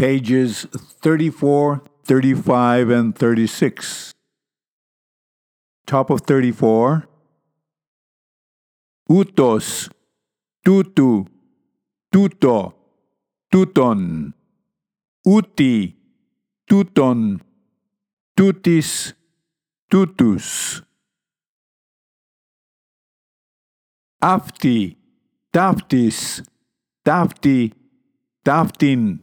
pages 34, 35, and 36. Top of 34. Utos, tutu, tuto, tuton. Uti, tuton, tutis, tutus. Afti, taftis, tafti, taftin.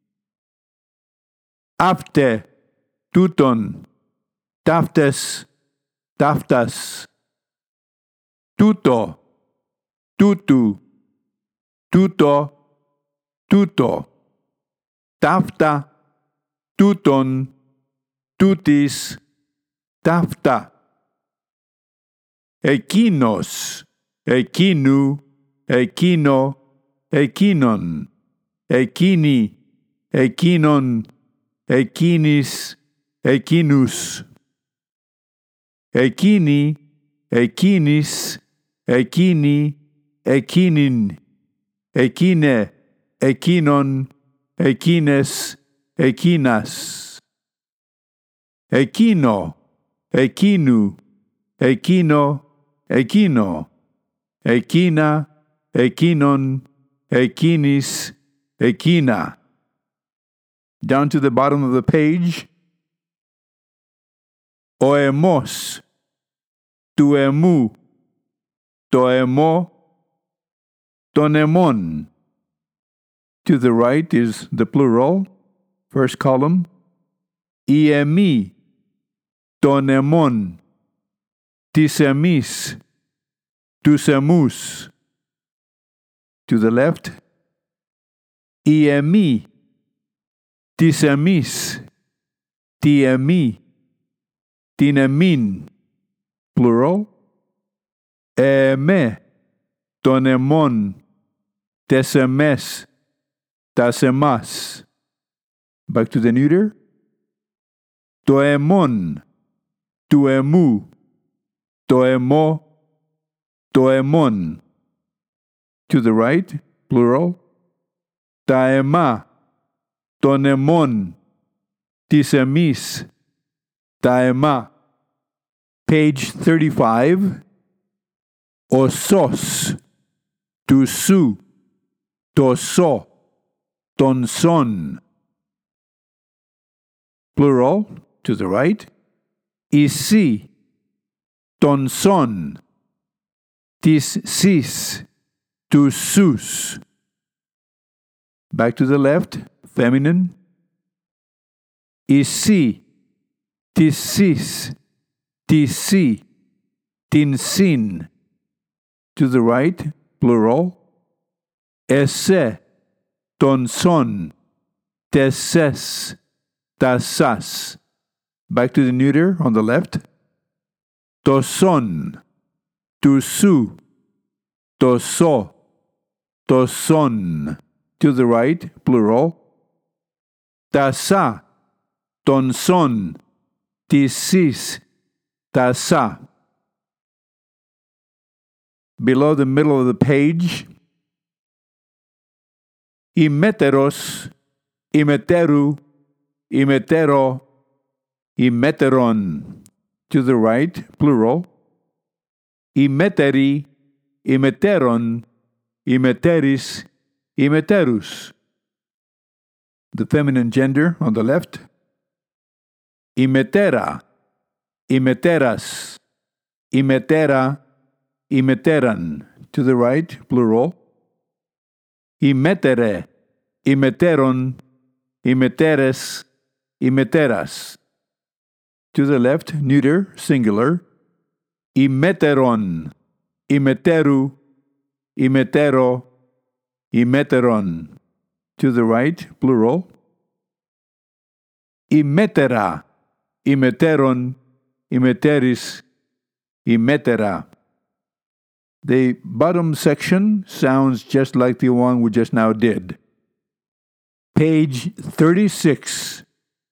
Afte, tuton, taftes, taftas. Tuto, tutu, tuto, tuto. Tafta, tuton, tutis, tafta. Ekinos, ekinu, ekino, ekinon. Ekini, ekinon, ekinis, ekinus. Ekini, ekinis, ekini, ekinin. Ekine, ekinon, ekines, ekinas. Ekino, ekinu, ekino, ekino. Ekina, ekinon, ekinis, ekina. Down to the bottom of the page. Oemos, tuemu, toemo, tonemon. To the right is the plural, first column. Iemi, tonemon, tisemis, tusemus. To the left, iemi, tisemis, tiemi, tinemin, plural. Eme, tonemon, tesemes, tasemas. Back to the neuter. Toemon, tuemu, toemo, toemon. To the right, plural. Taema, tonemon, tisemis, taema. Page 35. Osos, tusu, toso, tonson. Plural, to the right. Isi, tonson, tissis, tusus. Back to the left, feminine. Isi, tissis, tisi, tinsin. To the right, plural. Esse, tonson, teses, tasas. Back to the neuter on the left. Toson, tusu, toso, toson. To the right, plural. Tasa, tonson, tisis, tasa. Below the middle of the page, imeteros, imeteru, imetero, imeteron. To the right, plural. Imeteri, imeteron, imeteris, imeterus. The feminine gender on the left. Imetera, imeteras, imetera, imeteran. To the right, plural. Imetere, imeteron, imeteres, imeteras. To the left, neuter, singular. Imeteron, imeteru, imetero, imeteron. To the right, plural. Imetera, imeteron, imeteris, imetera. The bottom section sounds just like the one we just now did. Page 36.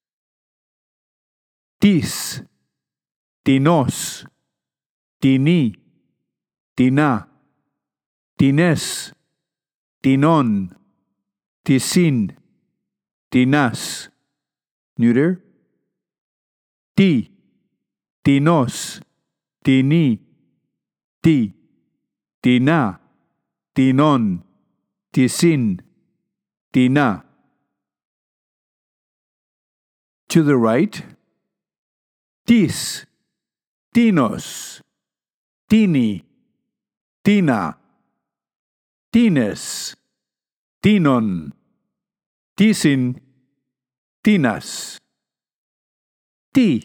Tis, tinos, tini, tina, tines, tinon, tisin, tinas, neuter. Ti, tinos, tini, ti, tina, tinon, tisin, tina. To the right, tis, tinos, tini, tina, tines, tinon, tisin, tinas. Ti,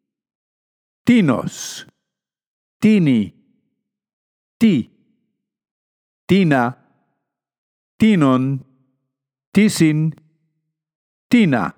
tinos, tini, ti, tina, tinon, tisin, tina.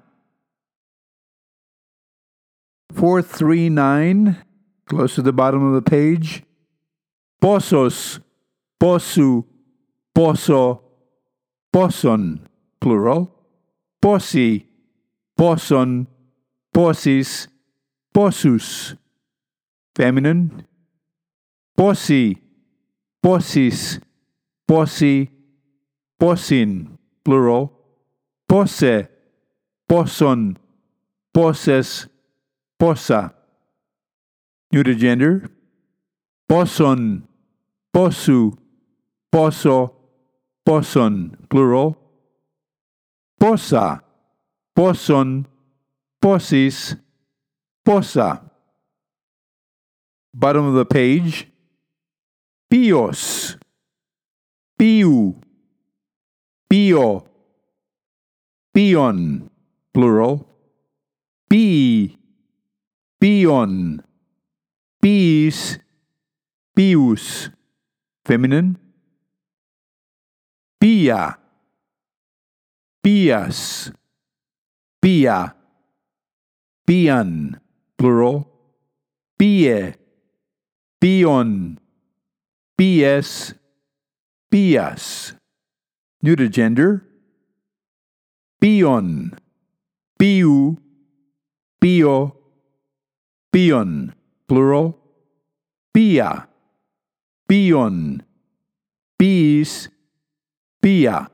439, close to the bottom of the page. Posos, posu, poso, poson, plural. Posi, poson, posis, posus, feminine. Posi, posis, posi, posin, plural. Pose, poson, poses, posa. Neuter gender. Poson, posu, poso, poson, plural. Posa, poson, posis, posa. Bottom of the page. Pios, piu, pio, pion, plural. Pi, pion, piis, pius, feminine. Pia, pias, pia, pian, plural. Pie, pion, pies, pias. Neuter gender. Pion, piu, pio, pion, plural. Pia, pion, piis, pia.